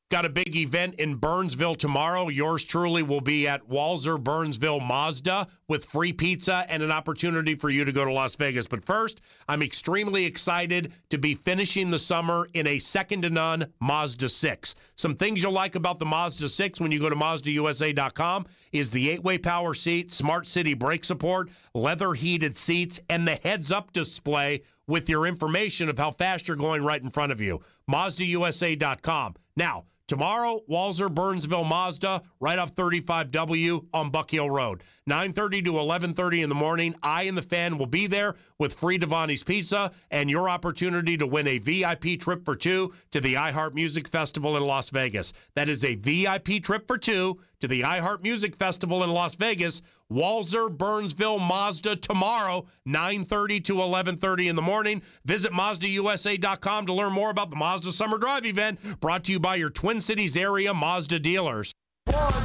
Got a big event in Burnsville tomorrow. Yours truly will be at Walser Burnsville Mazda with free pizza and an opportunity for you to go to Las Vegas. But first, I'm extremely excited to be finishing the summer in a second-to-none Mazda 6. Some things you'll like about the Mazda 6 when you go to MazdaUSA.com is the 8-way power seat, smart city brake support, leather heated seats, and the heads-up display with your information of how fast you're going right in front of you. MazdaUSA.com. Now, tomorrow, Walser Burnsville Mazda, right off 35W on Buck Hill Road. 9:30 to 11:30 in the morning. I and the fan will be there with free Devani's Pizza and your opportunity to win a VIP trip for two to the iHeart Music Festival in Las Vegas. That is a VIP trip for two to the iHeart Music Festival in Las Vegas. Walser Burnsville Mazda tomorrow, 9:30 to 11:30 in the morning. Visit MazdaUSA.com to learn more about the Mazda Summer Drive event, brought to you by your Twin Cities area Mazda dealers.